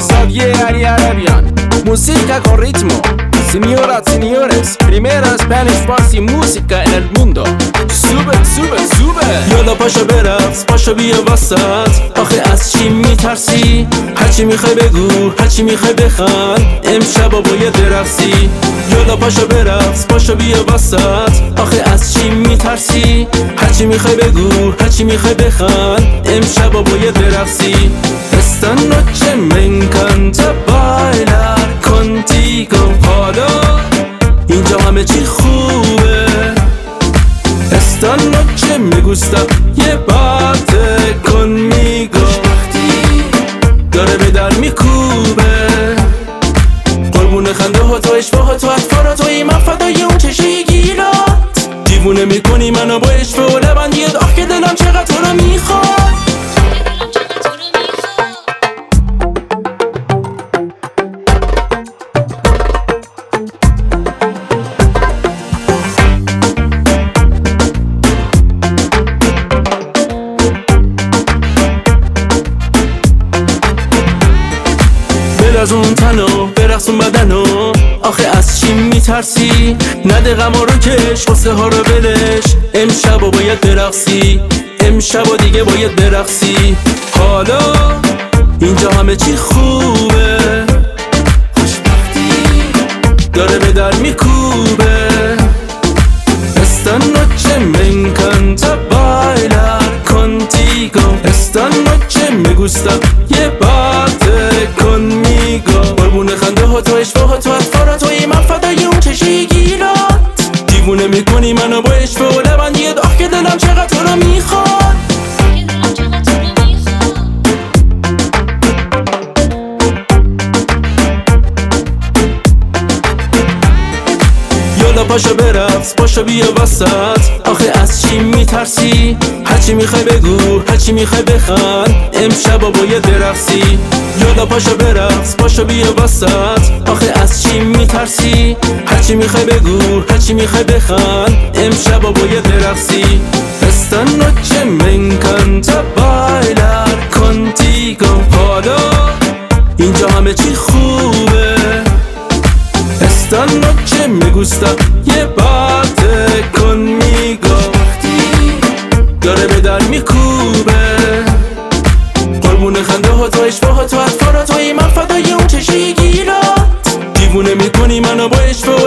Xavier Ariarabian, música con ritmo. Señoras, señores, primera Spanish Farsi música en el mundo. Sube, sube, sube. یالا پاشو برقص، پاشو بیا وسط. آخه از چی میترسی؟ هرچی میخوای بگو، هرچی میخوای بخند. امشبا باید برقصی. یالا پاشو برقص، پاشو بیا وسط. آخه از چی میترسی؟ هرچی میخوای بگو، هرچی میخوای بخند. امشبا باید برقصی. Esta noche me encanta bailar contigo. حالا اینجا همه چی خوبه. Esta noche me gusta llevarte conmigo. داره به در میکوبه. قربون خنده ها تو، اشباه تو، اطفار توی من فدای اون چشی گیرات. دیوونه میکنی منو با اشبه و لبندیت. آخ که دلم چقدر تو رو میخواد. از اون تنو برقص اون بدنو. آخه از چی میترسی؟ نده غما رو کش، غصه ها رو بلش. امشبا باید برقصی، امشبا دیگه باید برقصی. حالا اینجا همه چی خوبه. خوشبختی داره به در میکوبه. Esta noche me encanta bailar contigo. Esta noche me gusta llevarte conmigo. قربون خنده ها تو، اشباه ها تو، اطفار توی من فدای اون چشی گیرات. دیوونه میکنی منو با اشبه و لبندیت. آخ که دلم چقدر تو رو میخواد. یالا پاشو برقص، پاشو بیا وسط. آخه از چی میترسی؟ هرچی میخوای بگو، هرچی میخوای بخند. امشبا باید برقصی. یالا پاشو برقص، پاشو بیا وسط. آخه از چی میترسی؟ هرچی میخوای بگو، هرچی میخوای بخند. امشبا باید برقصی. Esta noche me encanta bailar contigo. حالا اینجا همه چی خوبه. Esta noche me gusta llevarte conmigo. داره به در میکوبه. قربون خنده ها تو، اشباه ها تو، اطفار توی من فدای اون چشی گیرات. دیوونه میکنی منو با اشباه